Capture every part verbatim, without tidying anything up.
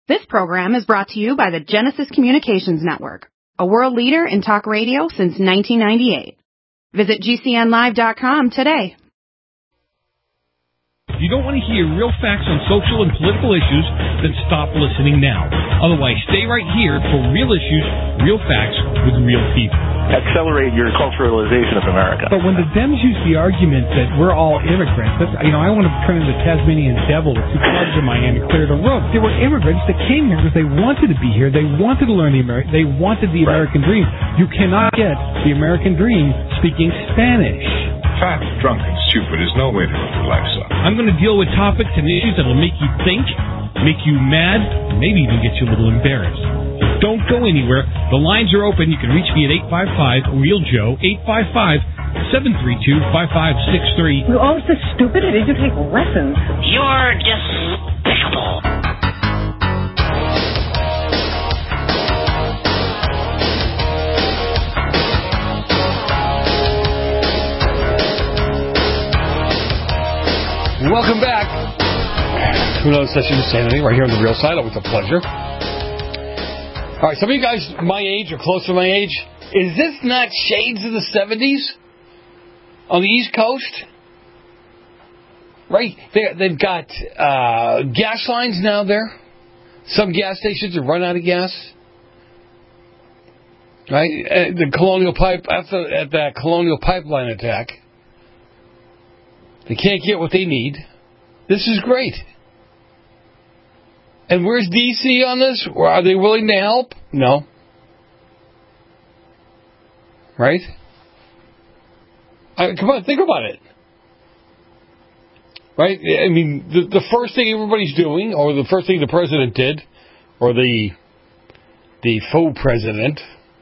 This program is brought to you by the Genesis Communications Network, a world leader in talk radio since nineteen ninety-eight. Visit G C N live dot com today. If you don't want to hear real facts on social and political issues, then stop listening now. Otherwise, stay right here for real issues, real facts with real people. Accelerate your culturalization of America. But when the Dems use the argument that we're all immigrants, that's, you know, I want to turn into the Tasmanian devil with two clubs in my hand and clear the road. They were immigrants that came here because they wanted to be here. They wanted to learn the American. They wanted the Right. American dream. You cannot get the American dream speaking Spanish. Fat, drunk, and stupid is no way to live your life, son. I'm going to deal with topics and issues that will make you think, make you mad, and maybe even get you a little embarrassed. So don't go anywhere. The lines are open. You can reach me at eight five five, real Joe, eight five five, seven three two, five five six three. You're always so stupid. I need to take lessons. You're despicable. Welcome back to another session of Sanity right here on the Real Side. Always a pleasure. All right, some of you guys my age or close to my age, is this not shades of the seventies on the East Coast? Right? They, they've got uh, gas lines now there. Some gas stations have run out of gas. Right? Uh, the Colonial Pipe, after at that Colonial Pipeline attack, they can't get what they need. This is great. And where's D C on this? Or are they willing to help? No. Right? I, come on, think about it. Right? I mean, the, the first thing everybody's doing, or the first thing the president did, or the the faux president,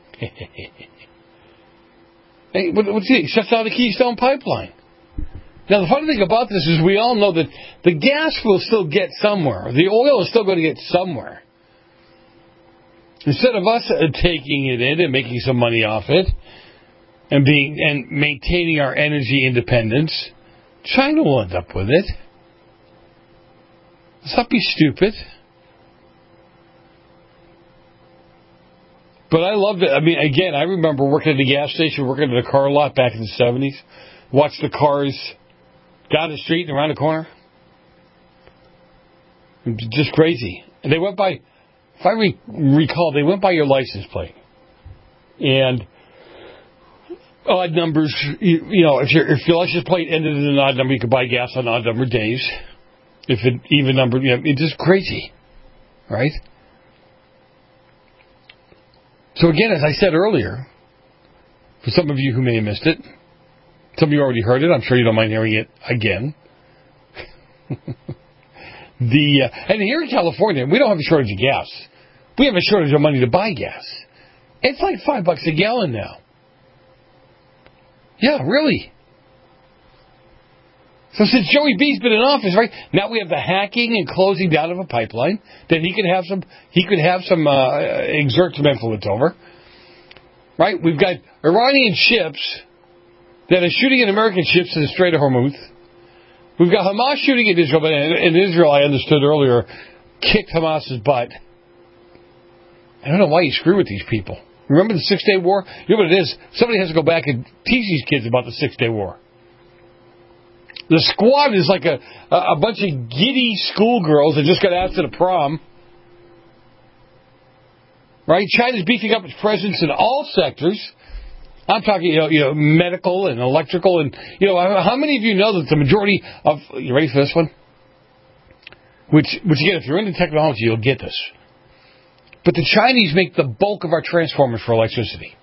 hey, what, what's he? He shuts down the Keystone Pipeline. Now, the funny thing about this is we all know that the gas will still get somewhere. The oil is still going to get somewhere. Instead of us taking it in and making some money off it and being and maintaining our energy independence, China will end up with it. Let's not be stupid. But I loved it. I mean, again, I remember working at the gas station, working at a car lot back in the seventies. Watched the cars down the street and around the corner. Just crazy. And they went by, if I re- recall, they went by your license plate. And odd numbers, you, you know, if, your if your license plate ended in an odd number, you could buy gas on odd number days. If it even number, you know, it's just crazy. Right? So again, as I said earlier, for some of you who may have missed it, some of you already heard it. I'm sure you don't mind hearing it again. the uh, and here in California, we don't have a shortage of gas. We have a shortage of money to buy gas. It's like five bucks a gallon now. Yeah, really. So since Joey B's been in office, right now we have the hacking and closing down of a pipeline that he could have some he could have some uh, exert some influence over. Right, we've got Iranian ships that are shooting at American ships in the Strait of Hormuz. We've got Hamas shooting at Israel, but in Israel, I understood earlier, kicked Hamas's butt. I don't know why you screw with these people. Remember the Six-Day War? You know what it is? Somebody has to go back and teach these kids about the Six-Day War. The squad is like a, a bunch of giddy schoolgirls that just got asked to the prom. Right? China's beefing up its presence in all sectors. I'm talking, you know, you know, medical and electrical, and you know, how many of you know that the majority of you ready for this one? Which, which again, if you're into technology, you'll get this. But the Chinese make the bulk of our transformers for electricity.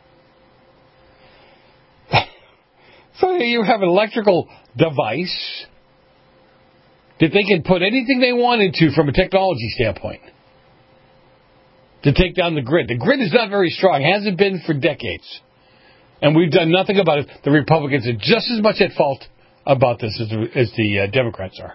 So you have an electrical device that they can put anything they want into from a technology standpoint to take down the grid. The grid is not very strong, hasn't been for decades. And we've done nothing about it. The Republicans are just as much at fault about this as the, as the uh, Democrats are.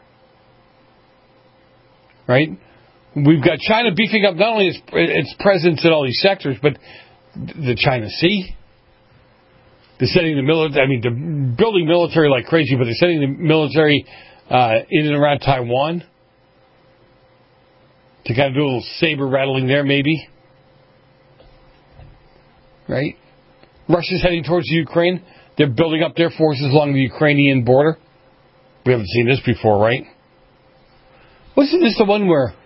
Right? We've got China beefing up not only its, its presence in all these sectors, but the China Sea. They're sending the military, I mean, they're building military like crazy, but they're sending the military uh, in and around Taiwan. to kind of do a little saber rattling there, maybe. Right? Russia's heading towards Ukraine. They're building up their forces along the Ukrainian border. We haven't seen this before, right? Wasn't this the one where...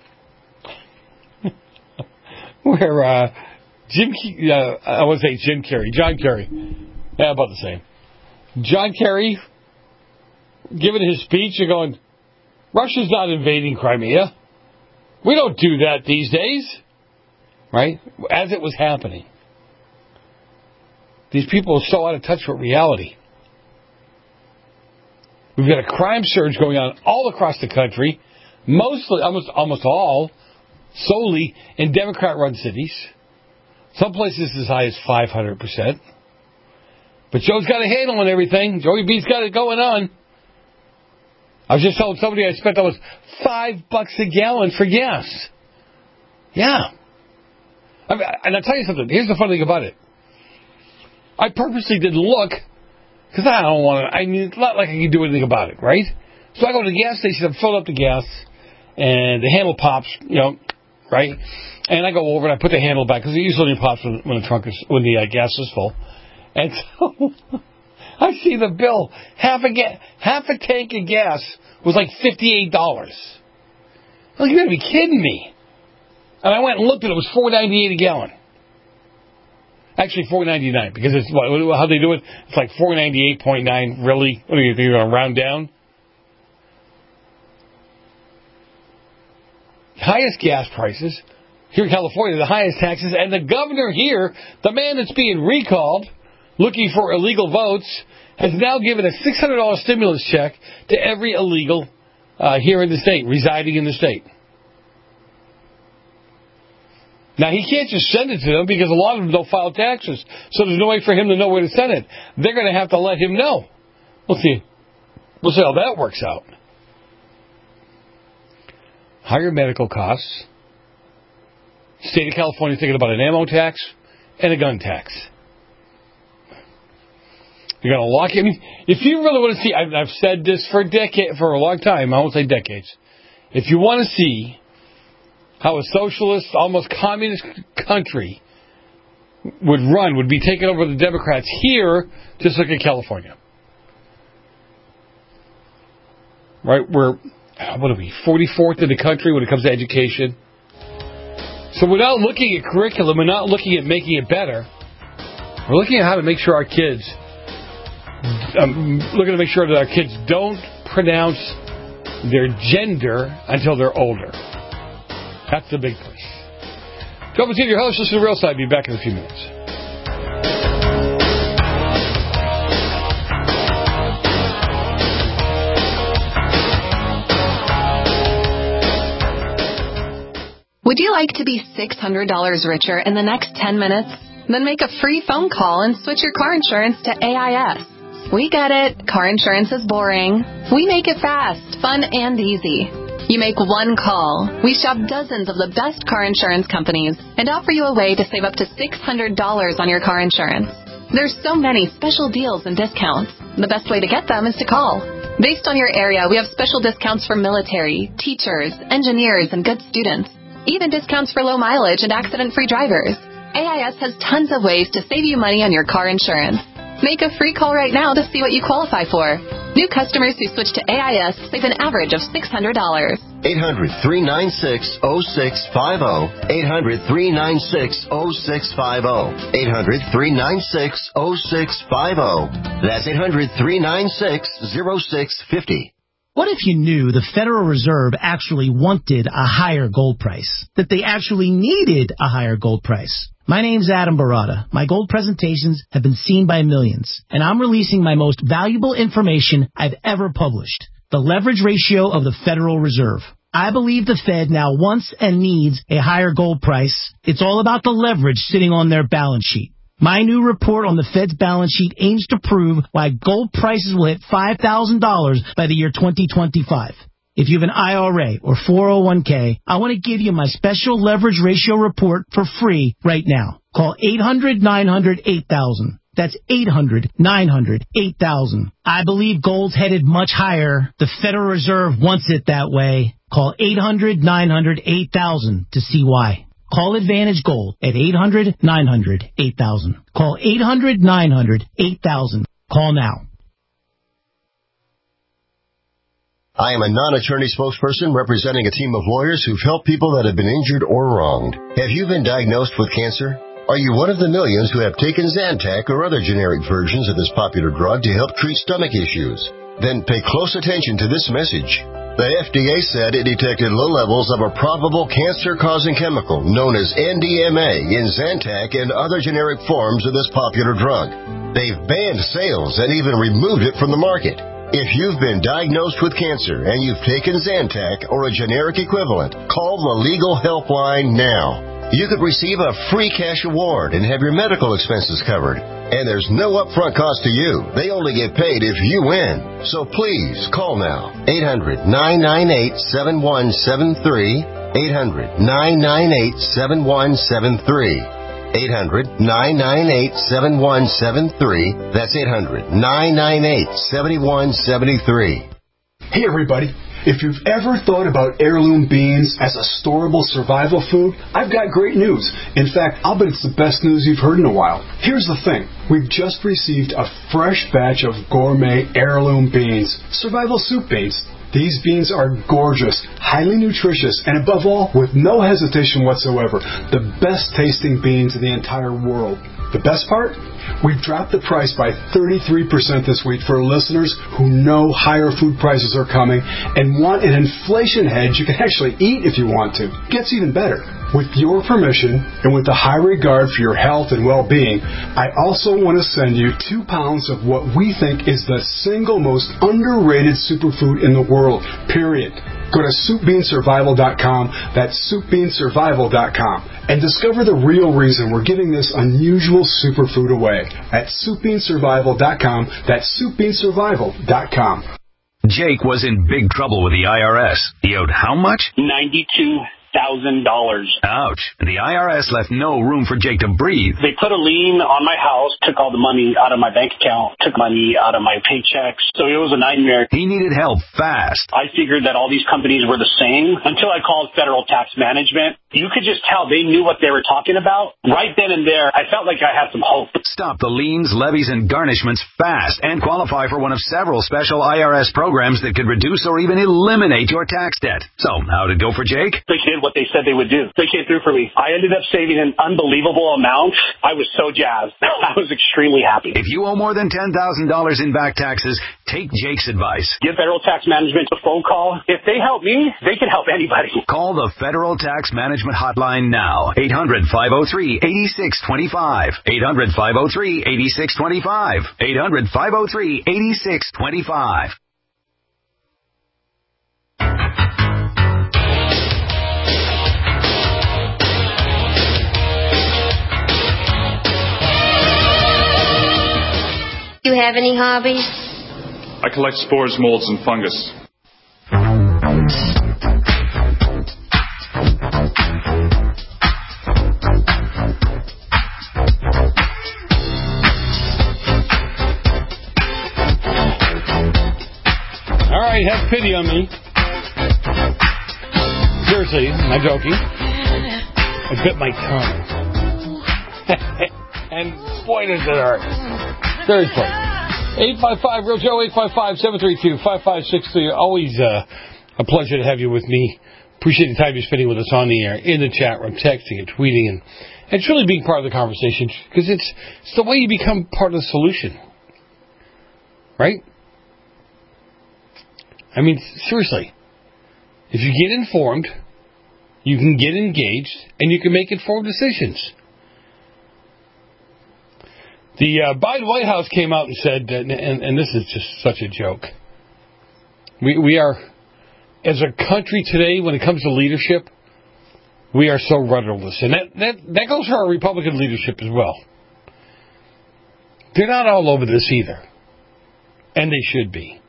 where uh, Jim... Uh, I want to say Jim Carrey. John Kerry. Yeah, about the same. John Kerry giving his speech and going, Russia's not invading Crimea. We don't do that these days. Right? As it was happening. These people are so out of touch with reality. We've got a crime surge going on all across the country, mostly, almost, almost all, solely in Democrat-run cities. Some places as high as five hundred percent. But Joe's got a handle on everything. Joey B's got it going on. I was just telling somebody I spent almost five bucks a gallon for gas. Yeah. I mean, and I'll tell you something. Here's the funny thing about it. I purposely didn't look because I don't want to. I mean, it's not like I can do anything about it, right? So I go to the gas station, I'm filling up the gas, and the handle pops, you know, right? And I go over and I put the handle back because it usually pops when, when the trunk is when the uh, gas is full. And so I see the bill. Half a ga- half a tank of gas was like fifty-eight dollars. Like, you got to be kidding me! And I went and looked at it. It was four ninety-eight a gallon. Actually, four ninety-nine because it's what, how they do it. It's like four ninety-eight point nine. Really? What do you think? You're going to round down? Highest gas prices here in California, the highest taxes, and the governor here, the man that's being recalled, looking for illegal votes, has now given a six hundred dollars stimulus check to every illegal uh, here in the state, residing in the state. Now, he can't just send it to them because a lot of them don't file taxes. So there's no way for him to know where to send it. They're going to have to let him know. We'll see. We'll see how that works out. Higher medical costs. State of California thinking about an ammo tax and a gun tax. You're going to lock him. If you really want to see, I've, I've said this for a decade, for a long time. I won't say decades. If you want to see how a socialist, almost communist country would run, would be taken over the Democrats here, just look at California. Right? We're, what are we, forty-fourth in the country when it comes to education. So we're not looking at curriculum, we're not looking at making it better. We're looking at how to make sure our kids, um, looking to make sure that our kids don't pronounce their gender until they're older. That's the big push. Joe Matino, your host. Listen to the Real Side. Be back in a few minutes. Would you like to be six hundred dollars richer in the next ten minutes? Then make a free phone call and switch your car insurance to A I S. We get it. Car insurance is boring. We make it fast, fun, and easy. You make one call. We shop dozens of the best car insurance companies and offer you a way to save up to six hundred dollars on your car insurance. There's so many special deals and discounts. The best way to get them is to call. Based on your area, we have special discounts for military, teachers, engineers, and good students. Even discounts for low mileage and accident-free drivers. A I S has tons of ways to save you money on your car insurance. Make a free call right now to see what you qualify for. New customers who switch to A I S save an average of six hundred dollars. eight hundred, three nine six, oh six five oh. eight hundred, three nine six, oh six five oh. eight hundred, three nine six, oh six five oh. That's eight hundred, three nine six, oh six five oh. What if you knew the Federal Reserve actually wanted a higher gold price? That they actually needed a higher gold price? My name's Adam Barata. My gold presentations have been seen by millions, and I'm releasing my most valuable information I've ever published, the leverage ratio of the Federal Reserve. I believe the Fed now wants and needs a higher gold price. It's all about the leverage sitting on their balance sheet. My new report on the Fed's balance sheet aims to prove why gold prices will hit five thousand dollars by the year twenty twenty-five. If you have an I R A or four oh one k, I want to give you my special leverage ratio report for free right now. Call eight hundred, nine hundred, eight thousand. That's eight hundred, nine hundred, eight thousand. I believe gold's headed much higher. The Federal Reserve wants it that way. Call eight hundred nine hundred eight thousand to see why. Call Advantage Gold at eight hundred nine hundred eight thousand. Call eight hundred nine hundred eight thousand. Call now. I am a non-attorney spokesperson representing a team of lawyers who've helped people that have been injured or wronged. Have you been diagnosed with cancer? Are you one of the millions who have taken Zantac or other generic versions of this popular drug to help treat stomach issues? Then pay close attention to this message. The F D A said it detected low levels of a probable cancer-causing chemical known as N D M A in Zantac and other generic forms of this popular drug. They've banned sales and even removed it from the market. If you've been diagnosed with cancer and you've taken Zantac or a generic equivalent, call the legal helpline now. You could receive a free cash award and have your medical expenses covered. And there's no upfront cost to you. They only get paid if you win. So please call now. eight hundred nine nine eight seven one seven three. eight hundred nine nine eight seven one seven three. eight hundred nine nine eight seven one seven three. That's eight hundred nine nine eight seven one seven three. Hey everybody, if you've ever thought about heirloom beans as a storable survival food, I've got great news. In fact, I'll bet it's the best news you've heard in a while. Here's the thing. We've just received a fresh batch of gourmet heirloom beans, survival soup beans. These beans are gorgeous, highly nutritious, and above all, with no hesitation whatsoever, the best tasting beans in the entire world. The best part? We've dropped the price by thirty-three percent this week for listeners who know higher food prices are coming and want an inflation hedge you can actually eat if you want to. Gets even better. With your permission and with the high regard for your health and well-being, I also want to send you two pounds of what we think is the single most underrated superfood in the world, period. Go to soup bean survival dot com, that's soup bean survival dot com, and discover the real reason we're giving this unusual superfood away at soup bean survival dot com, that's soup bean survival dot com. Jake was in big trouble with the I R S. He owed how much? ninety-two thousand dollars. Ouch. The I R S left no room for Jake to breathe. They put a lien on my house, took all the money out of my bank account, took money out of my paychecks. So it was a nightmare. He needed help fast. I figured that all these companies were the same until I called Federal Tax Management. You could just tell they knew what they were talking about. Right then and there, I felt like I had some hope. Stop the liens, levies, and garnishments fast and qualify for one of several special I R S programs that could reduce or even eliminate your tax debt. So, how'd it go for Jake? They did what they said they would do. They came through for me. I ended up saving an unbelievable amount. I was so jazzed. I was extremely happy. If you owe more than ten thousand dollars in back taxes, take Jake's advice. Give Federal Tax Management a phone call. If they help me, they can help anybody. Call the Federal Tax Management Hotline now. eight hundred five oh three eight six two five. eight hundred five oh three eight six two five. eight hundred five oh three eight six two five. Do you have any hobbies? I collect spores, molds, and fungus. All right, have pity on me. Seriously, I'm not joking. I bit my tongue. And boy, does it hurt. Seriously. eight five five, Real Joe, eight five five, seven three two, five five six three. Always uh, a pleasure to have you with me. Appreciate the time you're spending with us on the air, in the chat room, texting and tweeting, and, and truly being part of the conversation, because it's, it's the way you become part of the solution. Right? I mean, seriously. If you get informed, you can get engaged, and you can make informed decisions. The uh, Biden White House came out and said, and, and, and this is just such a joke, we, we are, as a country today, when it comes to leadership, we are so rudderless. And that, that, that goes for our Republican leadership as well. They're not all over this either. And they should be.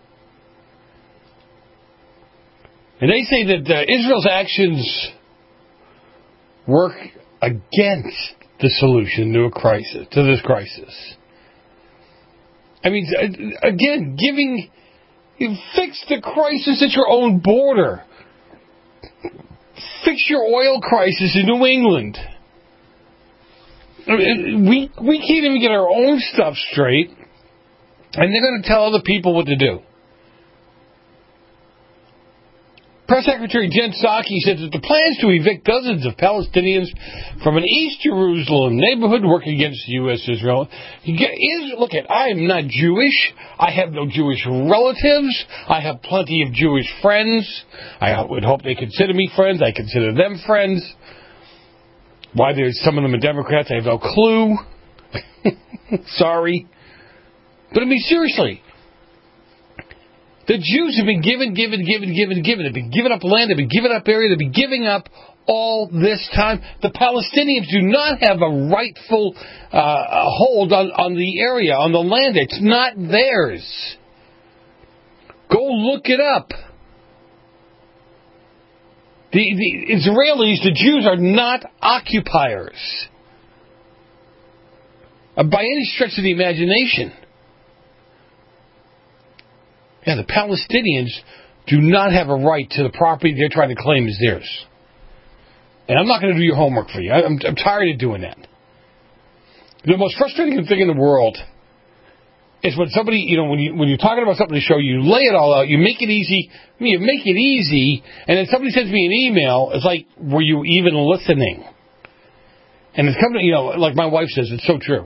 And they say that uh, Israel's actions work against the solution to a crisis, to this crisis. I mean, again, giving, you fix the crisis at your own border. fix your oil crisis in New England. I mean, we we can't even get our own stuff straight, and they're going to tell other people what to do. Press Secretary Jen Psaki said that the plans to evict dozens of Palestinians from an East Jerusalem neighborhood work against U S Israel. Is, look at, I am not Jewish. I have no Jewish relatives. I have plenty of Jewish friends. I would hope they consider me friends. I consider them friends. Why there's some of them are Democrats, I have no clue. Sorry. But I mean, seriously. The Jews have been given, given, given, given, given. They've been giving up land. They've been giving up area. They've been giving up all this time. The Palestinians do not have a rightful uh, hold on, on the area, on the land. It's not theirs. Go look it up. The, the Israelis, the Jews, are not occupiers. Uh, by any stretch of the imagination. Yeah, the Palestinians do not have a right to the property they're trying to claim as theirs. And I'm not going to do your homework for you. I'm, I'm tired of doing that. The most frustrating thing in the world is when somebody, you know, when, you, when you're talking about something to show, you lay it all out, you make it easy, I mean, you make it easy, and then somebody sends me an email, it's like, were you even listening? And it's coming, you know, like my wife says, it's so true.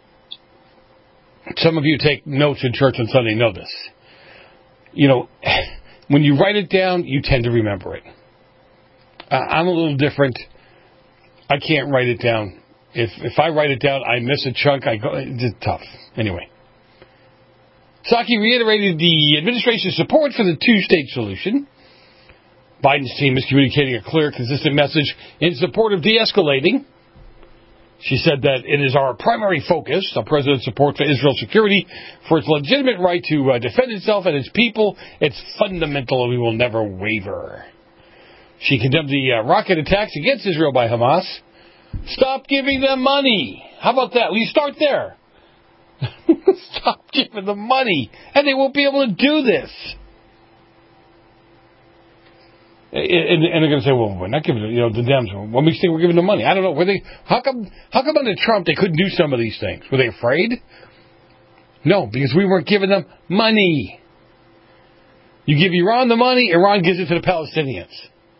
Some of you take notes in church on Sunday know this. You know, when you write it down, you tend to remember it. Uh, I'm a little different. I can't write it down. If if I write it down, I miss a chunk. I go. It's tough. Anyway, Psaki reiterated the administration's support for the two-state solution. Biden's team is communicating a clear, consistent message in support of de-escalating. She said that it is our primary focus, the president's support for Israel's security, for its legitimate right to uh, defend itself and its people. It's fundamental and we will never waver. She condemned the uh, rocket attacks against Israel by Hamas. Stop giving them money. How about that? Will you start there? Stop giving them money, and they won't be able to do this. And, and they're going to say, well, we're not giving, you know, the Dems, what makes you think we're giving them money? I don't know. Were they, how come, how come under Trump they couldn't do some of these things? Were they afraid? No, because we weren't giving them money. You give Iran the money, Iran gives it to the Palestinians.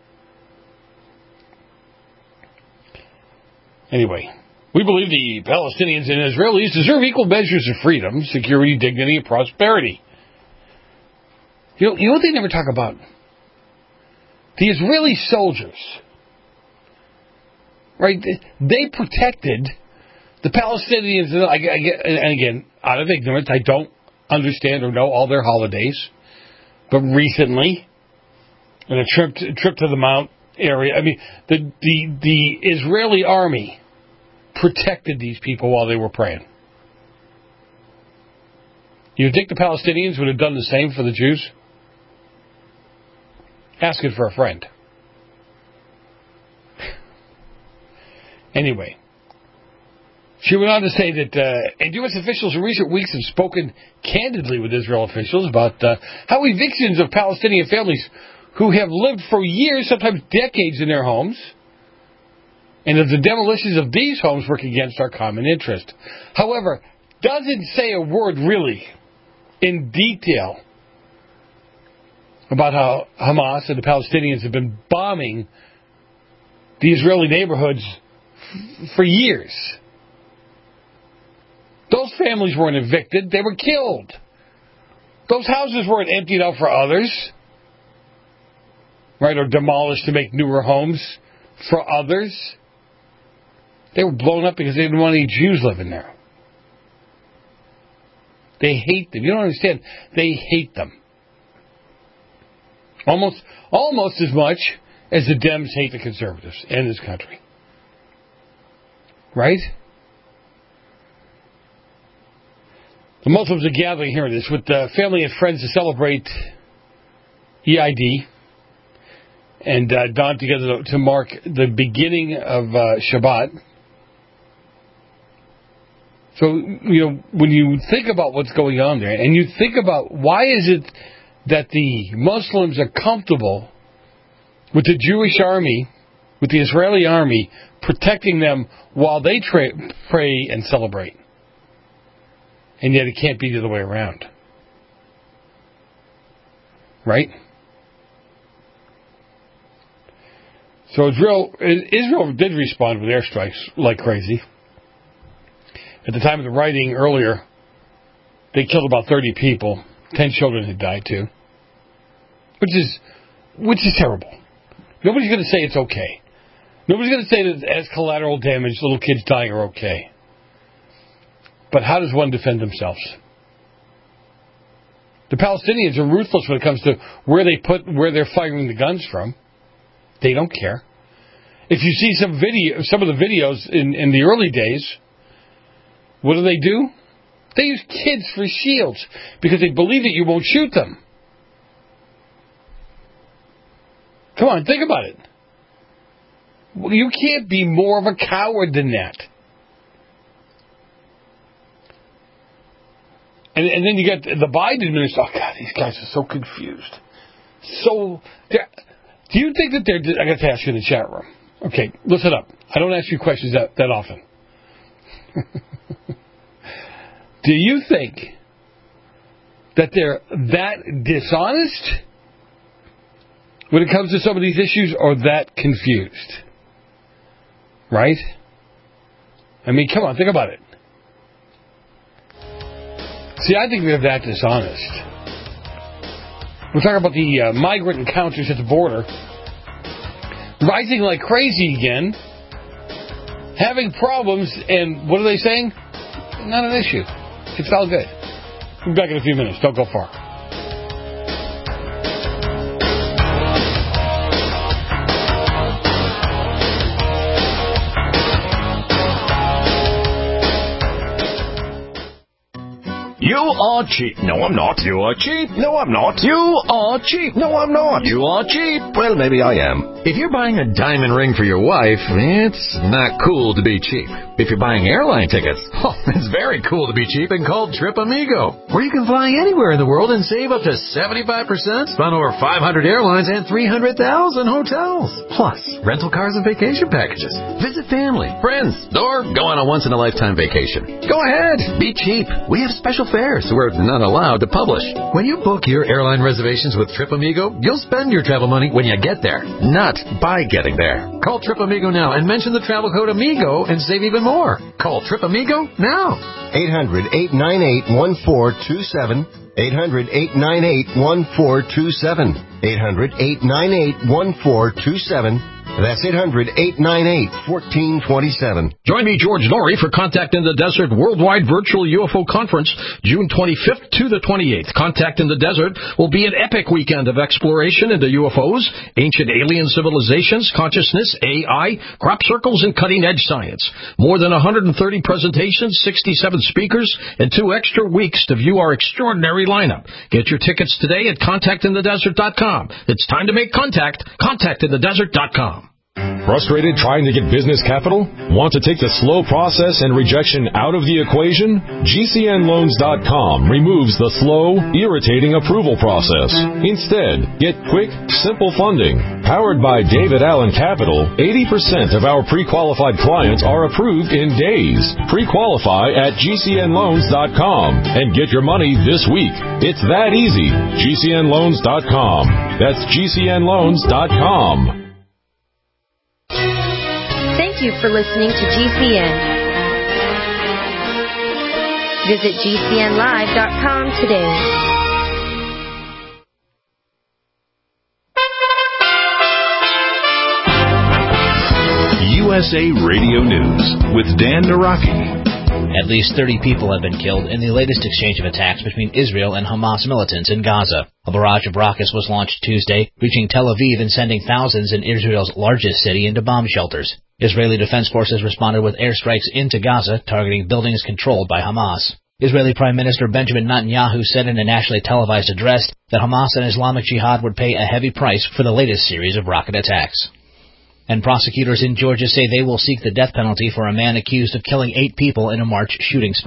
Anyway, we believe the Palestinians and Israelis deserve equal measures of freedom, security, dignity, and prosperity. You know, you know what they never talk about? The Israeli soldiers, right, they protected the Palestinians, and again, out of ignorance, I don't understand or know all their holidays, but recently, in a trip to, trip to the Mount area, I mean, the, the, the Israeli army protected these people while they were praying. You think the Palestinians would have done the same for the Jews? Asking for a friend. Anyway, she went on to say that, uh, and U S officials in recent weeks have spoken candidly with Israel officials about uh, how evictions of Palestinian families who have lived for years, sometimes decades in their homes, and of the demolitions of these homes work against our common interest. However, doesn't say a word really in detail about how Hamas and the Palestinians have been bombing the Israeli neighborhoods f- for years. Those families weren't evicted, they were killed. Those houses weren't emptied out for others, right, or demolished to make newer homes for others. They were blown up because they didn't want any Jews living there. They hate them. You don't understand. They hate them. Almost, almost as much as the Dems hate the conservatives in this country. Right? The Muslims are gathering here this with uh, family and friends to celebrate E I D and uh, dawn together to mark the beginning of uh, Shabbat. So, you know, when you think about what's going on there, and you think about why is it that the Muslims are comfortable with the Jewish army, with the Israeli army, protecting them while they tra- pray and celebrate. And yet it can't be the other way around. Right? So Israel, Israel did respond with airstrikes like crazy. At the time of the writing earlier, they killed about thirty people. Ten children had died too. Which is, which is terrible. Nobody's going to say it's okay. Nobody's going to say that as collateral damage, little kids dying are okay. But how does one defend themselves? The Palestinians are ruthless when it comes to where they put, where they're firing the guns from. They don't care. If you see some video, some of the videos in, in the early days, what do they do? They use kids for shields because they believe that you won't shoot them. Come on, think about it. Well, you can't be more of a coward than that. And, and then you get the Biden administration. Oh, God, these guys are so confused. So, do you think that they're... I got to ask you in the chat room. Okay, listen up. I don't ask you questions that, that often. Do you think that they're that dishonest when it comes to some of these issues, or that confused? Right? I mean, come on, think about it. See, I think they're that dishonest. We're talking about the uh, migrant encounters at the border rising like crazy again, having problems, and what are they saying? Not an issue. It's all good. We'll be back in a few minutes. Don't go far. You are cheap. No, I'm not. You are cheap. No, I'm not. You are cheap. No, I'm not. You are cheap. Well, maybe I am. If you're buying a diamond ring for your wife, it's not cool to be cheap. If you're buying airline tickets, oh, it's very cool to be cheap and called Trip Amigo, where you can fly anywhere in the world and save up to seventy-five percent on over five hundred airlines and three hundred thousand hotels. Plus, rental cars and vacation packages. Visit family, friends, or go on a once-in-a-lifetime vacation. Go ahead. Be cheap. We have special fares we're not allowed to publish. When you book your airline reservations with Trip Amigo, you'll spend your travel money when you get there, not by getting there. Call Trip Amigo now and mention the travel code AMIGO and save even more. Call Trip Amigo now. eight hundred, eight nine eight, one four two seven. eight hundred, eight nine eight, one four two seven. eight hundred, eight nine eight, one four two seven. That's eight hundred, eight nine eight, one four two seven. Join me, George Norrie, for Contact in the Desert Worldwide Virtual U F O Conference, June twenty-fifth to the twenty-eighth. Contact in the Desert will be an epic weekend of exploration into U F Os, ancient alien civilizations, consciousness, A I, crop circles, and cutting-edge science. More than one hundred thirty presentations, sixty-seven speakers, and two extra weeks to view our extraordinary lineup. Get your tickets today at contact in the desert dot com. It's time to make contact. contact in the desert dot com. Frustrated trying to get business capital? Want to take the slow process and rejection out of the equation? G C N loans dot com removes the slow, irritating approval process. Instead, get quick, simple funding. Powered by David Allen Capital, eighty percent of our pre-qualified clients are approved in days. Pre-qualify at G C N loans dot com and get your money this week. It's that easy. G C N loans dot com. That's G C N loans dot com. Thank you for listening to G C N. Visit G C N live dot com today. U S A Radio News with Dan Naraki. At least thirty people have been killed in the latest exchange of attacks between Israel and Hamas militants in Gaza. A barrage of rockets was launched Tuesday, reaching Tel Aviv and sending thousands in Israel's largest city into bomb shelters. Israeli Defense Forces responded with airstrikes into Gaza, targeting buildings controlled by Hamas. Israeli Prime Minister Benjamin Netanyahu said in a nationally televised address that Hamas and Islamic Jihad would pay a heavy price for the latest series of rocket attacks. And prosecutors in Georgia say they will seek the death penalty for a man accused of killing eight people in a March shooting spree.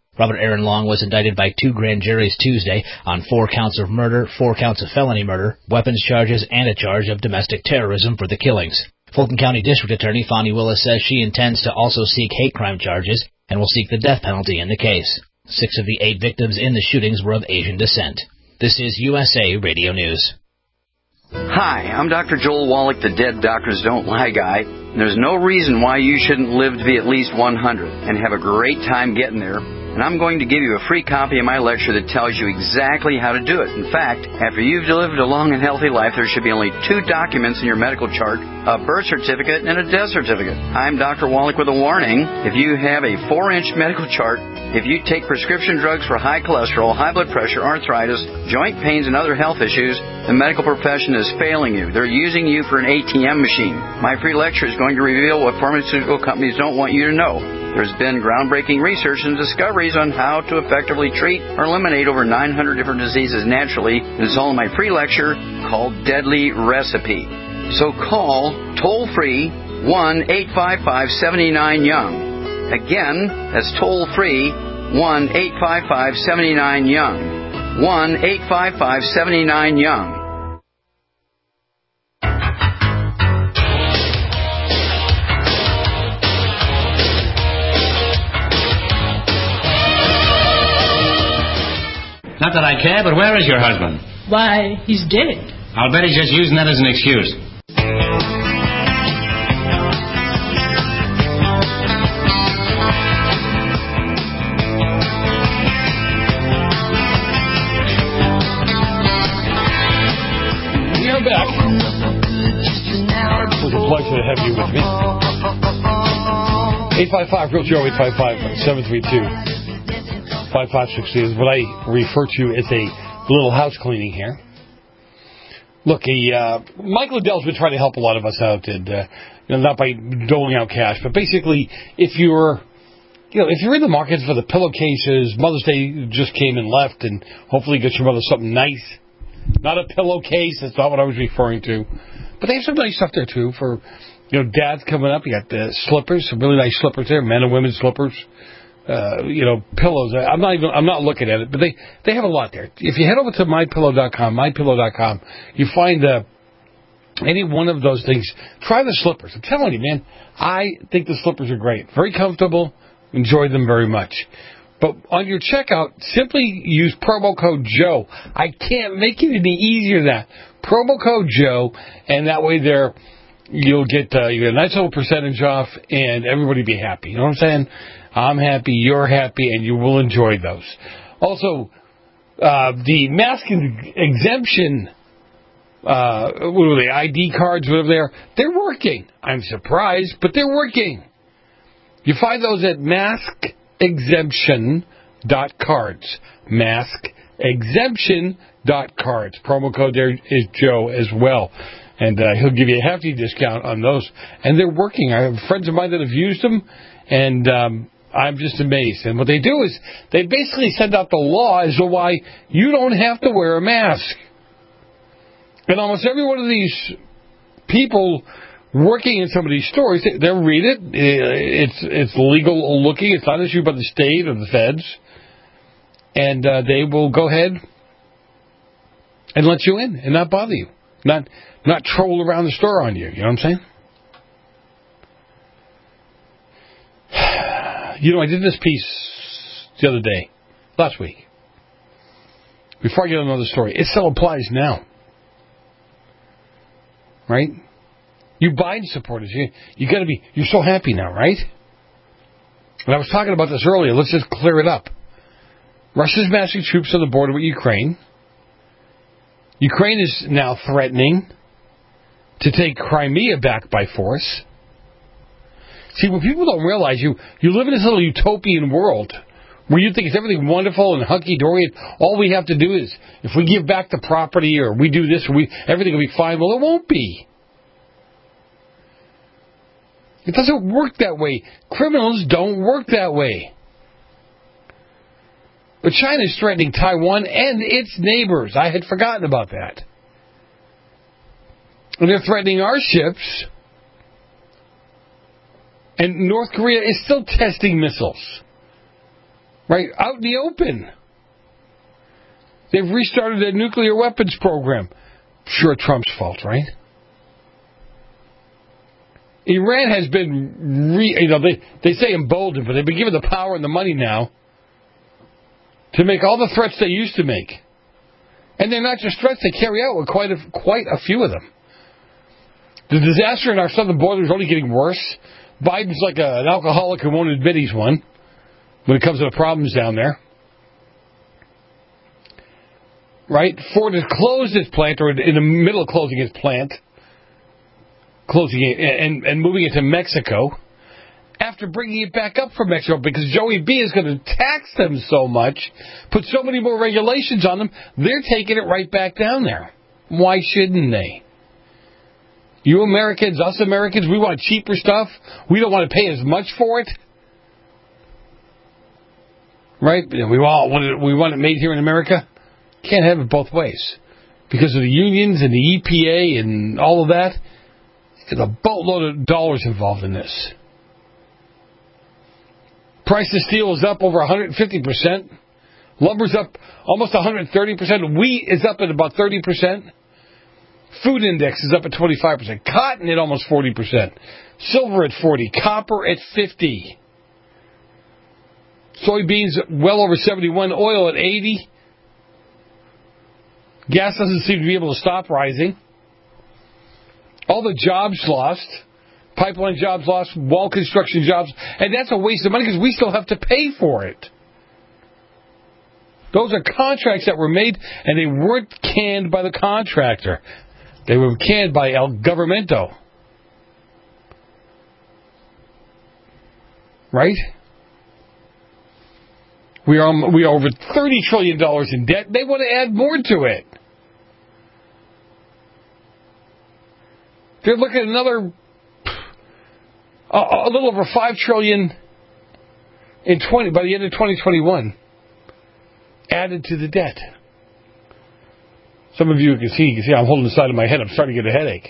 Robert Aaron Long was indicted by two grand juries Tuesday on four counts of murder, four counts of felony murder, weapons charges, and a charge of domestic terrorism for the killings. Fulton County District Attorney Fonnie Willis says she intends to also seek hate crime charges and will seek the death penalty in the case. Six of the eight victims in the shootings were of Asian descent. This is U S A Radio News. Hi, I'm Doctor Joel Wallach, the Dead Doctors Don't Lie guy. There's no reason why you shouldn't live to be at least one hundred and have a great time getting there. And I'm going to give you a free copy of my lecture that tells you exactly how to do it. In fact, after you've lived a long and healthy life, there should be only two documents in your medical chart, a birth certificate and a death certificate. I'm Doctor Wallach with a warning. If you have a four-inch medical chart, if you take prescription drugs for high cholesterol, high blood pressure, arthritis, joint pains, and other health issues, the medical profession is failing you. They're using you for an A T M machine. My free lecture is going to reveal what pharmaceutical companies don't want you to know. There's been groundbreaking research and discoveries on how to effectively treat or eliminate over nine hundred different diseases naturally. It's all in my free lecture called Deadly Recipe. So call toll-free one eight five five, seven nine, young. Again, that's toll-free one eight five five, seven nine, young. one eight five five, seven nine, young. Not that I care, but where is your husband? Why, he's dead. I'll bet he's just using that as an excuse. We are back. It was a pleasure to have you with me. eight five five, Real Joe, eight five five, seven three two. five five six is what I refer to as a little house cleaning here. Look, he, uh, Mike Liddell's been trying to help a lot of us out, and uh, you know, not by doling out cash, but basically, if you're, you know, if you're in the market for the pillowcases, Mother's Day just came and left, and hopefully get your mother something nice. Not a pillowcase, that's not what I was referring to, but they have some nice stuff there too for, you know, dads coming up. You got the slippers, some really nice slippers there, men and women's slippers. Uh, you know, pillows. I'm not even. I'm not looking at it, but they, they have a lot there. If you head over to my pillow dot com, my pillow dot com, you find uh, any one of those things. Try the slippers. I'm telling you, man. I think the slippers are great. Very comfortable. Enjoy them very much. But on your checkout, simply use promo code Joe. I can't make it any easier than that. Promo code Joe, and that way there you'll get uh, you get a nice little percentage off, and everybody be happy. You know what I'm saying? I'm happy, you're happy, and you will enjoy those. Also, uh, the mask exemption, uh, what are they, I D cards, whatever they are, they're working. I'm surprised, but they're working. You find those at mask exemption dot cards. mask exemption dot cards. Promo code there is Joe as well. And uh, he'll give you a hefty discount on those. And they're working. I have friends of mine that have used them, and um, I'm just amazed. And what they do is they basically send out the law as to why you don't have to wear a mask. And almost every one of these people working in some of these stores, they'll read it. It's it's legal looking. It's not issued by the state or the feds. And uh, they will go ahead and let you in and not bother you. Not not troll around the store on you. You know what I'm saying? You know, I did this piece the other day, last week. Before I get on another story, it still applies now. Right? You Biden supporters, you you got to be, you're so happy now, right? And I was talking about this earlier. Let's just clear it up. Russia's massing troops on the border with Ukraine. Ukraine is now threatening to take Crimea back by force. See, what people don't realize, you, you live in this little utopian world where you think it's everything wonderful and hunky-dory, and all we have to do is, if we give back the property or we do this, or we everything will be fine. Well, it won't be. It doesn't work that way. Criminals don't work that way. But China is threatening Taiwan and its neighbors. I had forgotten about that. And they're threatening our ships. And North Korea is still testing missiles. Right? Out in the open. They've restarted their nuclear weapons program. Sure, Trump's fault, right? Iran has been, re, you know, they, they say emboldened, but they've been given the power and the money now to make all the threats they used to make. And they're not just threats, they carry out with quite a, quite a few of them. The disaster in our southern border is only getting worse. Biden's like a, an alcoholic who won't admit he's one when it comes to the problems down there. Right? Ford has closed its plant, or in the middle of closing its plant, closing it and, and moving it to Mexico, after bringing it back up from Mexico, because Joey B is going to tax them so much, put so many more regulations on them, they're taking it right back down there. Why shouldn't they? You Americans, us Americans, we want cheaper stuff. We don't want to pay as much for it. Right? We all want it, we want it made here in America. Can't have it both ways. Because of the unions and the E P A and all of that, there's a boatload of dollars involved in this. Price of steel is up over one hundred fifty percent. Lumber's up almost one hundred thirty percent. Wheat is up at about thirty percent. Food index is up at twenty-five percent. Cotton at almost forty percent. Silver at forty percent. Copper at fifty percent. Soybeans well over seventy-one. Oil at eighty percent. Gas doesn't seem to be able to stop rising. All the jobs lost. Pipeline jobs lost. Wall construction jobs. And that's a waste of money because we still have to pay for it. Those are contracts that were made and they weren't canned by the contractor. They were canned by El Governmento. Right? We are, we are over thirty trillion dollars in debt. They want to add more to it. They're looking at another, a, a little over five trillion dollars in twenty by the end of twenty twenty-one added to the debt. Some of you can see, you can see I'm holding the side of my head. I'm starting to get a headache.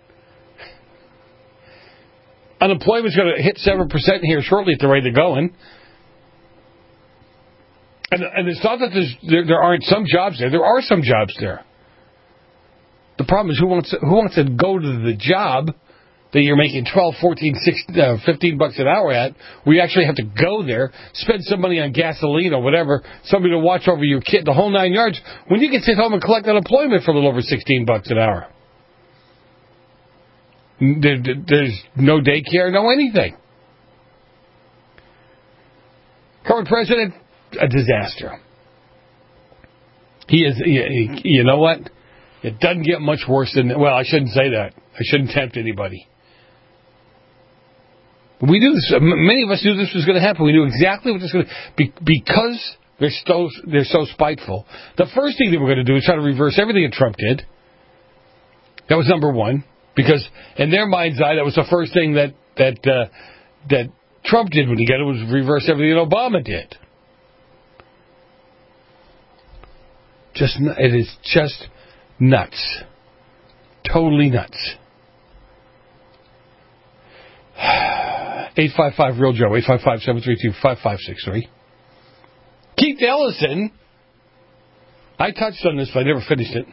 Unemployment's going to hit seven percent here shortly at the rate they're going. And, and it's not that there's, there, there aren't some jobs there. There are some jobs there. The problem is who wants to, who wants to go to the job that you're making twelve, fourteen, sixteen, uh, fifteen bucks an hour at, where you actually have to go there, spend some money on gasoline or whatever, somebody to watch over your kid, the whole nine yards, when you can sit home and collect unemployment for a little over sixteen bucks an hour. There, there's no daycare, no anything. Current president, a disaster. He is, he, you know what? It doesn't get much worse than, well, I shouldn't say that. I shouldn't tempt anybody. We knew this, many of us knew this was going to happen. We knew exactly what this was going to be, because they're so, they're so spiteful. The first thing they were going to do is try to reverse everything that Trump did. That was number one. Because in their mind's eye, that was the first thing that, that, uh, that Trump did when he got it, was reverse everything that Obama did. Just, it is just nuts. Totally nuts. eight five five real Joe, eight five five, seven three two, five five six three. Keith Ellison. I touched on this, but I never finished it.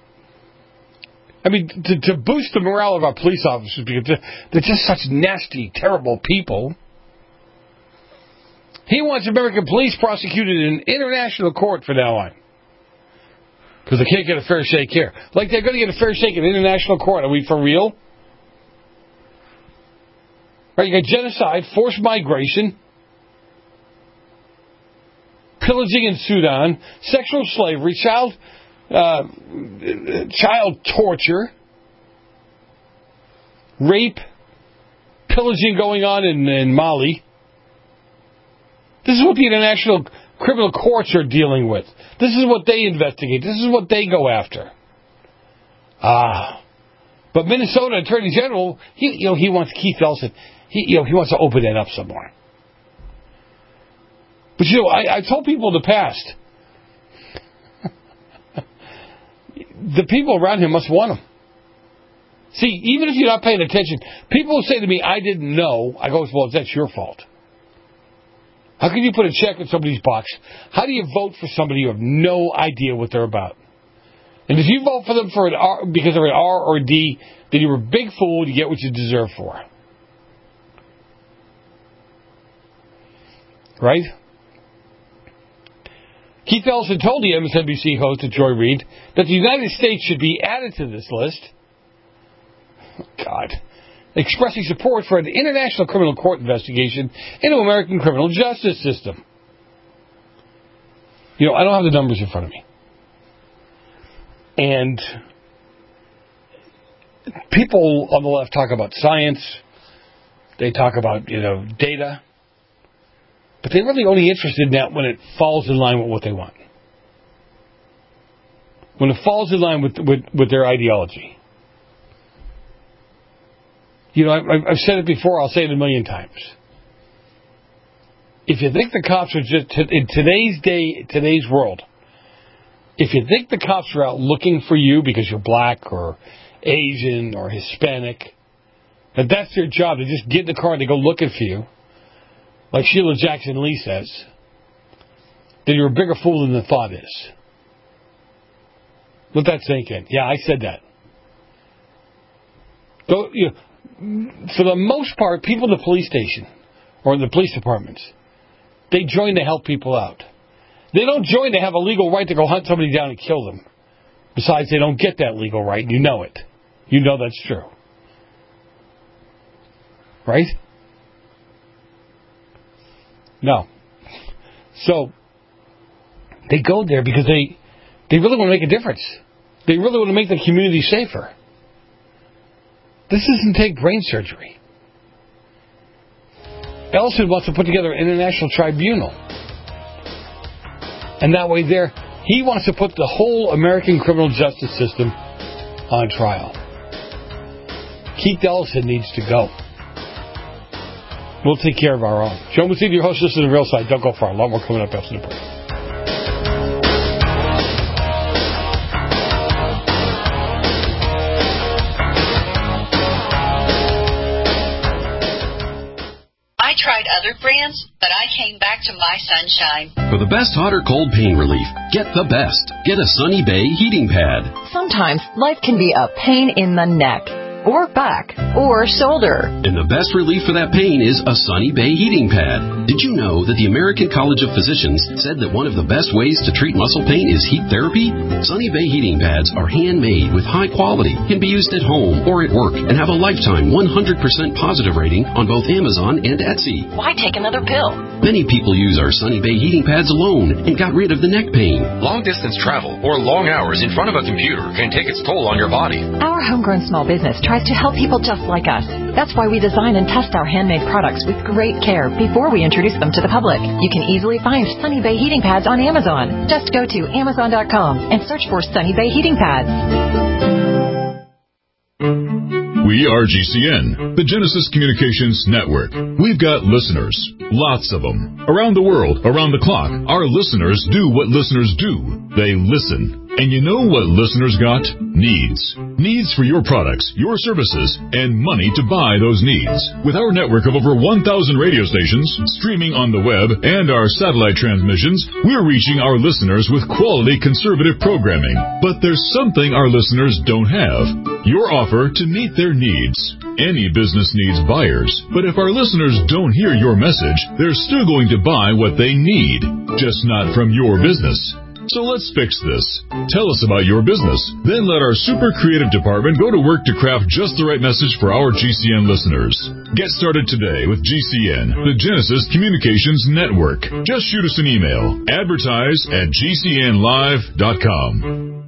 I mean, to, to boost the morale of our police officers, because they're, they're just such nasty, terrible people. He wants American police prosecuted in international court from now on. Because they can't get a fair shake here. Like they're going to get a fair shake in international court. Are we for real? Right, you got genocide, forced migration, pillaging in Sudan, sexual slavery, child uh, child torture, rape, pillaging going on in, in Mali. This is what the international criminal courts are dealing with. This is what they investigate. This is what they go after. Ah. But Minnesota Attorney General, he, you know, he wants Keith Ellison, he, you know, he wants to open that up some more. But, you know, I, I've told people in the past, the people around him must want him. See, even if you're not paying attention, people will say to me, I didn't know. I go, well, that's your fault. How can you put a check in somebody's box? How do you vote for somebody you have no idea what they're about? And if you vote for them for an R, because they're an R or a D, then you're a big fool. You get what you deserve for. Right? Keith Ellison told the M S N B C host, Joy Reid, that the United States should be added to this list. Oh, God. Expressing support for an international criminal court investigation into American criminal justice system. You know, I don't have the numbers in front of me. And people on the left talk about science. They talk about, you know, data. But they're really only interested in that when it falls in line with what they want. When it falls in line with with, with their ideology. You know, I, I've said it before, I'll say it a million times. If you think the cops are just, in today's day, today's world, if you think the cops are out looking for you because you're black or Asian or Hispanic, that that's their job, they just get in the car and they go looking for you, like Sheila Jackson Lee says, then you're a bigger fool than the thought is. Let that sink in. Yeah, I said that. Go, you know, for the most part, people in the police station or in the police departments, they join to help people out. They don't join to have a legal right to go hunt somebody down and kill them. Besides, they don't get that legal right, and you know it. You know that's true. Right? No. So, they go there because they they really want to make a difference. They really want to make the community safer. This doesn't take brain surgery. Ellison wants to put together an international tribunal. And that way there, he wants to put the whole American criminal justice system on trial. Keith Ellison needs to go. We'll take care of our own. Joe Mussini, your host, this is The Real Side. Don't go far. A lot more coming up after the break. I tried other brands, but I came back to My Sunshine. For the best hot or cold pain relief, get the best. Get a Sunny Bay heating pad. Sometimes life can be a pain in the neck, or back, or shoulder. And the best relief for that pain is a Sunny Bay heating pad. Did you know that the American College of Physicians said that one of the best ways to treat muscle pain is heat therapy? Sunny Bay heating pads are handmade with high quality, can be used at home or at work, and have a lifetime one hundred percent positive rating on both Amazon and Etsy. Why take another pill? Many people use our Sunny Bay heating pads alone and got rid of the neck pain. Long-distance travel or long hours in front of a computer can take its toll on your body. Our homegrown small business tries to help people just like us. That's why we design and test our handmade products with great care before we introduce them to the public. You can easily find Sunny Bay heating pads on Amazon. Just go to amazon dot com and search for Sunny Bay heating pads. We are G C N, the Genesis Communications Network. We've got listeners, lots of them. Around the world, around the clock, our listeners do what listeners do. They listen. And you know what listeners got? Needs. Needs for your products, your services, and money to buy those needs. With our network of over one thousand radio stations, streaming on the web, and our satellite transmissions, we're reaching our listeners with quality conservative programming. But there's something our listeners don't have. Your offer to meet their needs. Any business needs buyers. But if our listeners don't hear your message, they're still going to buy what they need. Just not from your business. So let's fix this. Tell us about your business. Then let our super creative department go to work to craft just the right message for our G C N listeners. Get started today with G C N, the Genesis Communications Network. Just shoot us an email. Advertise at G C N live dot com.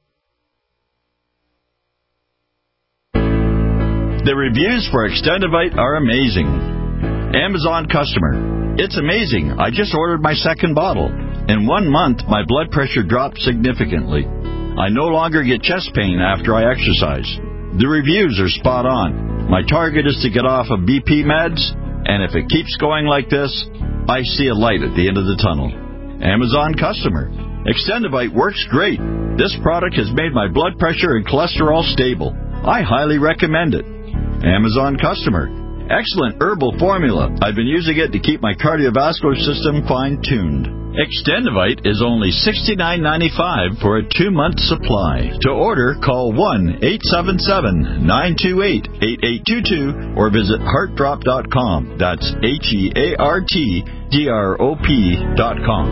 The reviews for Extendivite are amazing. Amazon customer. It's amazing. I just ordered my second bottle. In one month, my blood pressure dropped significantly. I no longer get chest pain after I exercise. The reviews are spot on. My target is to get off of B P meds, and if it keeps going like this, I see a light at the end of the tunnel. Amazon customer. Extendivite works great. This product has made my blood pressure and cholesterol stable. I highly recommend it. Amazon customer. Excellent herbal formula. I've been using it to keep my cardiovascular system fine-tuned. Extendivite is only sixty-nine ninety-five for a two-month supply. To order, call one eight seven seven, nine two eight, eight eight two two or visit heart drop dot com. That's H E A R T D R O P dot com.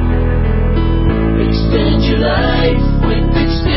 Extend your life with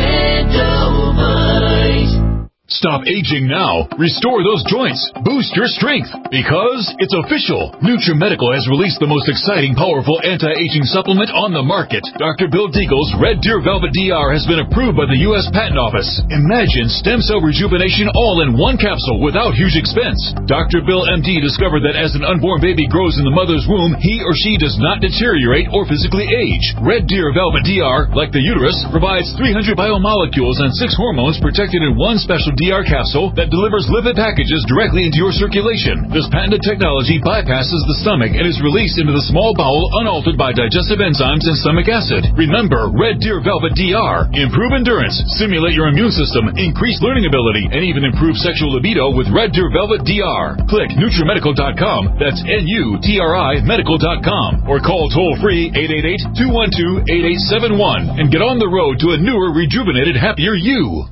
Extendivite. Stop aging now. Restore those joints. Boost your strength. Because it's official. NutriMedical has released the most exciting, powerful anti-aging supplement on the market. Doctor Bill Deagle's Red Deer Velvet D R has been approved by the U S Patent Office. Imagine stem cell rejuvenation all in one capsule without huge expense. Doctor Bill M D discovered that as an unborn baby grows in the mother's womb, he or she does not deteriorate or physically age. Red Deer Velvet D R, like the uterus, provides three hundred biomolecules and six hormones protected in one special D R capsule that delivers lipid packages directly into your circulation. This patented technology bypasses the stomach and is released into the small bowel unaltered by digestive enzymes and stomach acid. Remember, Red Deer Velvet D R. Improve endurance, stimulate your immune system, increase learning ability, and even improve sexual libido with Red Deer Velvet D R. Click NutriMedical dot com, that's N U T R I medical dot com, or call toll-free eight eight eight, two one two, eight eight seven one and get on the road to a newer, rejuvenated, happier you.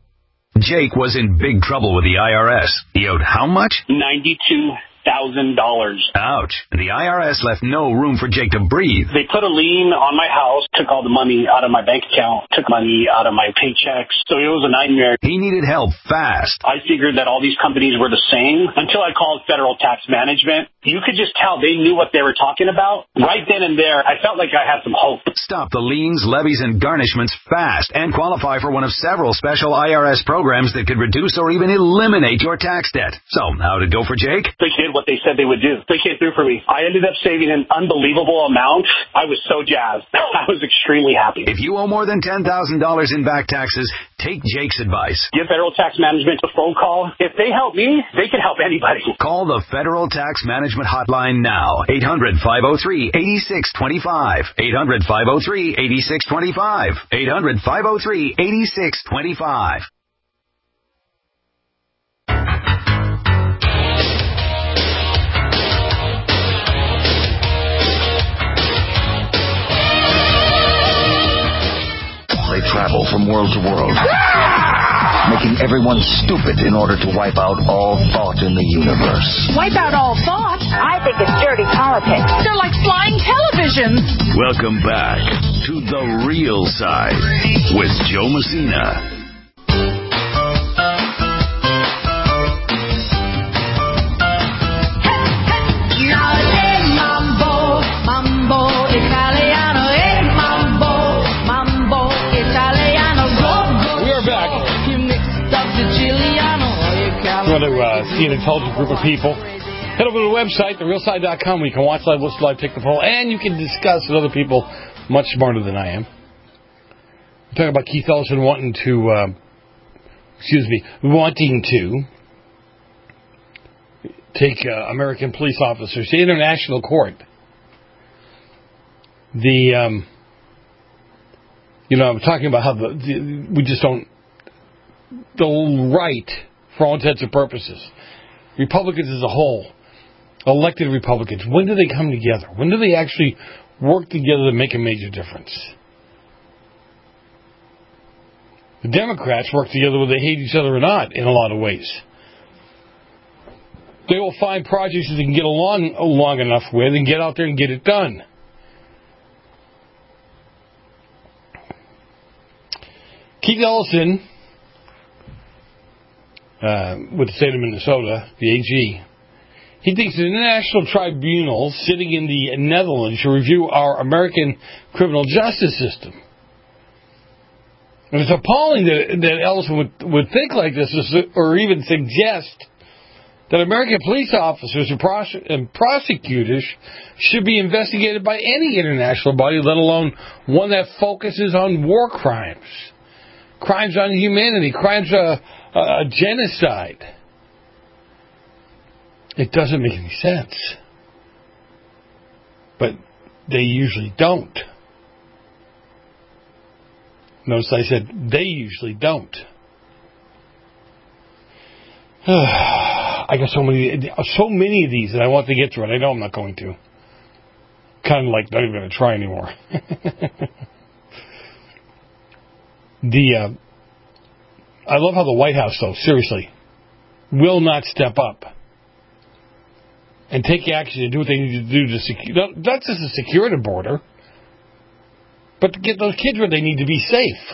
Jake was in big trouble with the I R S. He owed how much? ninety-two thousand dollars. Ouch. The I R S left no room for Jake to breathe. They put a lien on my house, took all the money out of my bank account, took money out of my paychecks. So it was a nightmare. He needed help fast. I figured that all these companies were the same until I called Federal Tax Management. You could just tell they knew what they were talking about. Right then and there, I felt like I had some hope. Stop the liens, levies, and garnishments fast and qualify for one of several special I R S programs that could reduce or even eliminate your tax debt. So, how'd it go for Jake? They did what they said they would do. They came through for me. I ended up saving an unbelievable amount. I was so jazzed. I was extremely happy. If you owe more than ten thousand dollars in back taxes, take Jake's advice. Give Federal Tax Management a phone call. If they help me, they can help anybody. Call the Federal Tax Management Hotline now. eight hundred, five oh three, eight six two five. eight hundred, five oh three, eight six two five. eight hundred, five oh three, eight six two five. They travel from world to world, making everyone stupid in order to wipe out all thought in the universe. Wipe out all thought? I think it's dirty politics. They're like flying televisions. Welcome back to The Real Side with Joe Messina. Want to uh, see an intelligent group of people, head over to the website, the real side dot com, where you can watch live, listen live, take the poll, and you can discuss with other people much smarter than I am. I'm talking about Keith Ellison wanting to, uh, excuse me, wanting to take uh, American police officers to international court. The, um, you know, I'm talking about how the, the we just don't, the right, for all intents and purposes, Republicans as a whole, elected Republicans, when do they come together? When do they actually work together to make a major difference? The Democrats work together whether they hate each other or not, in a lot of ways. They will find projects that they can get along long enough with and get out there and get it done. Keith Ellison, Uh, with the state of Minnesota, the A G, he thinks an international tribunal sitting in the Netherlands should review our American criminal justice system. And it's appalling that, that Ellison would, would think like this, or even suggest that American police officers and, prose- and prosecutors should be investigated by any international body, let alone one that focuses on war crimes, crimes on humanity, crimes uh, uh, genocide. It doesn't make any sense. But they usually don't. Notice I said they usually don't. I got so many, so many of these that I want to get through, and I know I'm not going to. Kind of like not even going to try anymore. the, uh, I love how the White House, though, seriously, will not step up and take action and do what they need to do to secure, not just to secure the border, but to get those kids where they need to be safe.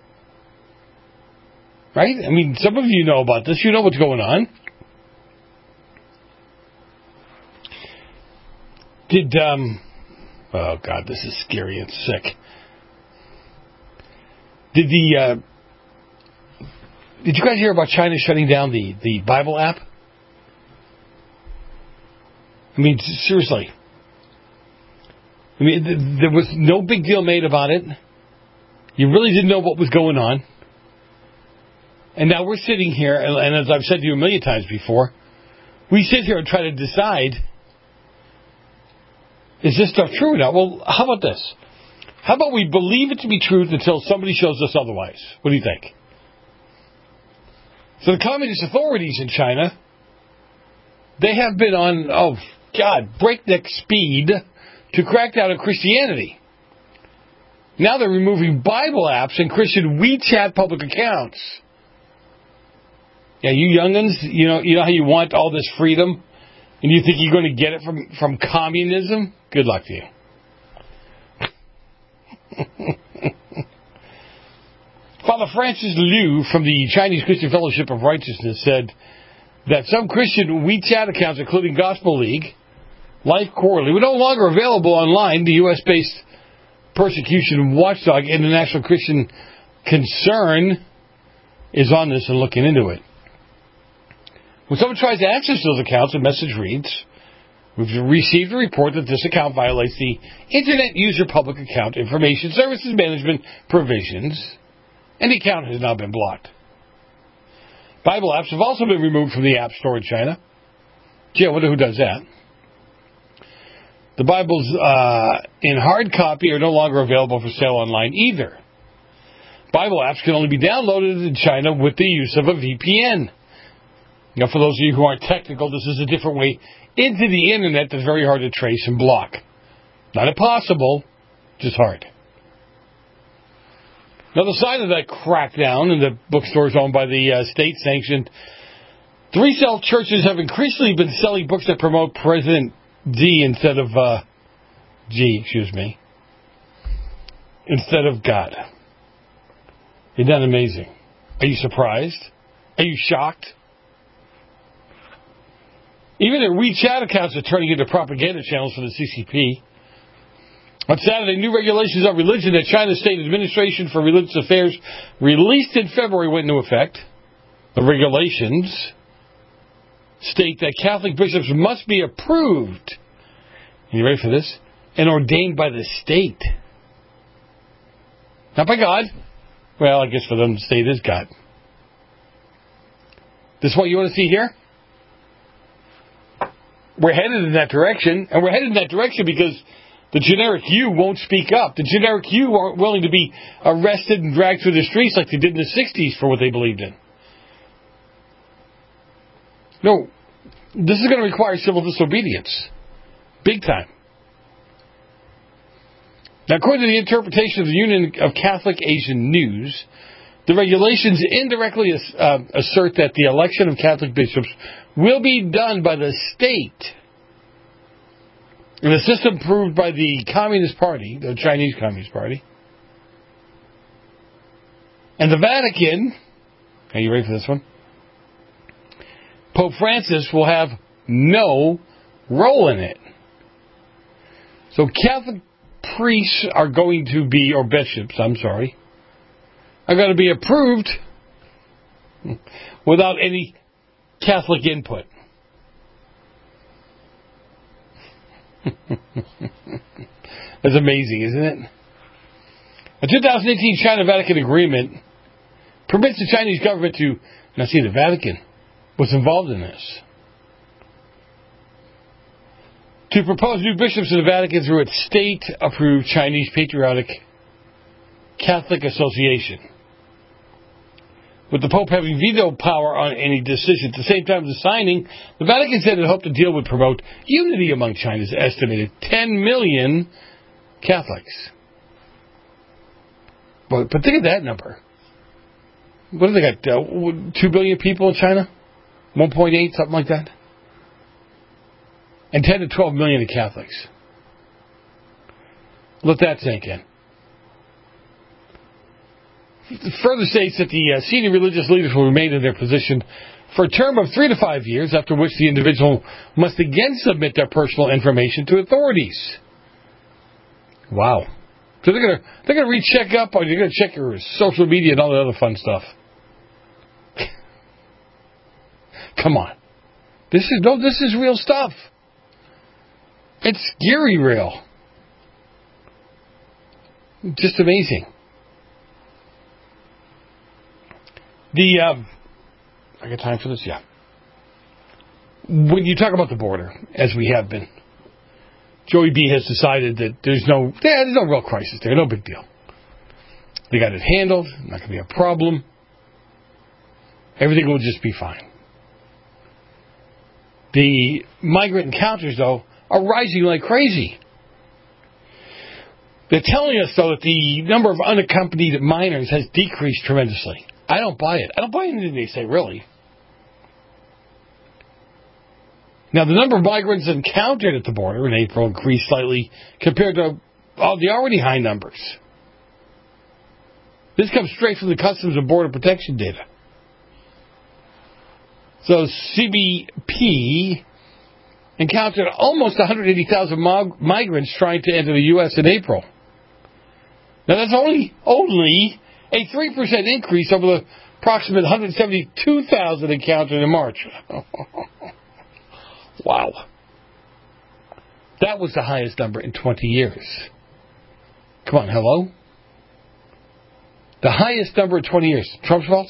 Right? I mean, some of you know about this. You know what's going on. Did, um, oh God, this is scary and sick. Did the, uh, did you guys hear about China shutting down the, the Bible app? I mean, seriously. I mean, th- there was no big deal made about it. You really didn't know what was going on. And now we're sitting here, and, and as I've said to you a million times before, we sit here and try to decide, is this stuff true or not? Well, how about this? How about we believe it to be truth until somebody shows us otherwise? What do you think? So the communist authorities in China, they have been on, oh, God, breakneck speed to crack down on Christianity. Now they're removing Bible apps and Christian WeChat public accounts. Yeah, you young'uns, you know, you know how you want all this freedom, and you think you're going to get it from, from communism? Good luck to you. Father Francis Liu from the Chinese Christian Fellowship of Righteousness said that some Christian WeChat accounts, including Gospel League, Life Quarterly, were no longer available online. The U S-based persecution watchdog International Christian Concern is on this and looking into it. When someone tries to access those accounts, a message reads, "We've received a report that this account violates the Internet User Public Account Information Services Management provisions, and the account has now been blocked." Bible apps have also been removed from the App Store in China. Gee, I wonder who does that. The Bibles uh, in hard copy are no longer available for sale online either. Bible apps can only be downloaded in China with the use of a V P N. Now, for those of you who aren't technical, this is a different way into the Internet that's very hard to trace and block. Not impossible, just hard. Another sign of that crackdown in the bookstores owned by the uh, state-sanctioned, the resale churches have increasingly been selling books that promote President D instead of, uh, G, excuse me, instead of God. Isn't that amazing? Are you surprised? Are you shocked? Even their WeChat accounts are turning into propaganda channels for the C C P. On Saturday, new regulations on religion that China's State Administration for Religious Affairs released in February went into effect. The regulations state that Catholic bishops must be approved, are you ready for this, and ordained by the state. Not by God. Well, I guess for them the state is God. This is what you want to see here? We're headed in that direction, and we're headed in that direction because the generic you won't speak up. The generic you aren't willing to be arrested and dragged through the streets like they did in the sixties for what they believed in. No, this is going to require civil disobedience. Big time. Now, according to the interpretation of the Union of Catholic Asian News, the regulations indirectly uh, assert that the election of Catholic bishops will be done by the state in a system approved by the Communist Party, the Chinese Communist Party, and the Vatican. Are you ready for this one? Pope Francis will have no role in it. So Catholic priests are going to be, or bishops, I'm sorry, are going to be approved without any Catholic input. That's amazing, isn't it? A two thousand eighteen China-Vatican agreement permits the Chinese government to, now see, the Vatican was involved in this, to propose new bishops in the Vatican through its state-approved Chinese Patriotic Catholic Association. with the Pope having veto power on any decision. At the same time as the signing, the Vatican said it hoped the deal would promote unity among China's estimated ten million Catholics. But, but think of that number. What do they got? Uh, two billion people in China? one point eight, something like that? And ten to twelve million Catholics. Let that sink in. It further states that the uh, senior religious leaders will remain in their position for a term of three to five years, after which the individual must again submit their personal information to authorities. Wow. So they're gonna they're gonna recheck up on you, they're gonna check your social media and all that other fun stuff. Come on. This is no this is real stuff. It's scary real. Just amazing. The um, I got time for this? Yeah. When you talk about the border, as we have been, Joey B has decided that there's no there's no real crisis there, no big deal. They got it handled, not going to be a problem. Everything will just be fine. The migrant encounters, though, are rising like crazy. They're telling us, though, that the number of unaccompanied minors has decreased tremendously. I don't buy it. I don't buy anything they say, really. Now, the number of migrants encountered at the border in April increased slightly compared to all the already high numbers. This comes straight from the Customs and Border Protection data. So C B P encountered almost one hundred eighty thousand mig- migrants trying to enter the U S in April. Now, that's only only a three percent increase over the approximate one hundred seventy-two thousand encountered in March. Wow. That was the highest number in twenty years. Come on, hello? The highest number in twenty years. Trump's fault?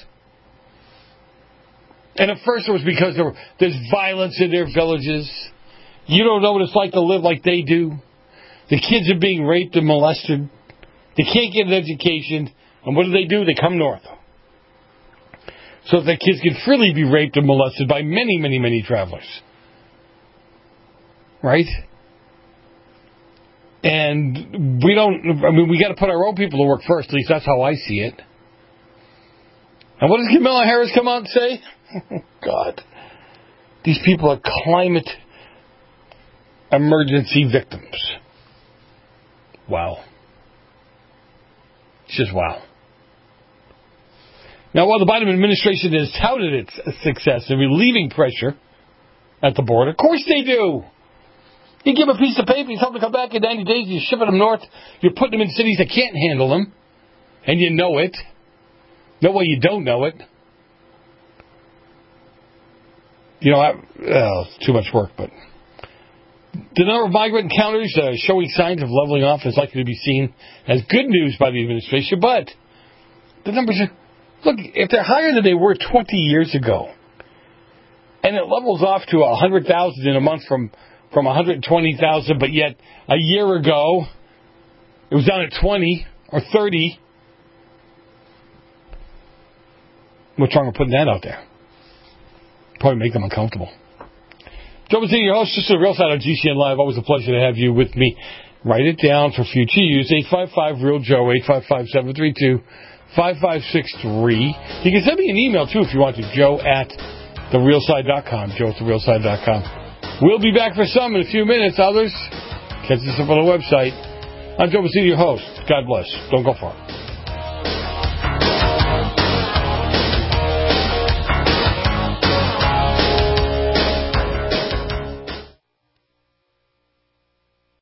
And at first it was because there were, there's violence in their villages. You don't know what it's like to live like they do. The kids are being raped and molested. They can't get an education. And what do they do? They come north. So that their kids can freely be raped and molested by many, many, many travelers. Right? And we don't, I mean, we got to put our own people to work first. At least that's how I see it. And what does Kamala Harris come out and say? God. These people are climate emergency victims. Wow. It's just wow. Now, while the Biden administration has touted its success in relieving pressure at the border, of course they do. You give them a piece of paper, you tell them to come back in ninety days, you're shipping them north, you're putting them in cities that can't handle them, and you know it. No way you don't know it. You know, I, oh, it's too much work, but the number of migrant encounters uh, showing signs of leveling off is likely to be seen as good news by the administration, but the numbers are, look, if they're higher than they were twenty years ago, and it levels off to one hundred thousand in a month from, from one hundred twenty thousand, but yet a year ago it was down at twenty or thirty, what's wrong with putting that out there? Probably make them uncomfortable. Joe Mazzini, your host, just the Real Side on G C N Live. Always a pleasure to have you with me. Write it down for future use. eight five five real joe, eight five five, seven three two, five five six three. You can send me an email, too, if you want to. Joe at the real side dot com. Joe at the real side dot com. We'll be back for some in a few minutes. Others, catch us up on the website. I'm Joe Mazzini, your host. God bless. Don't go far.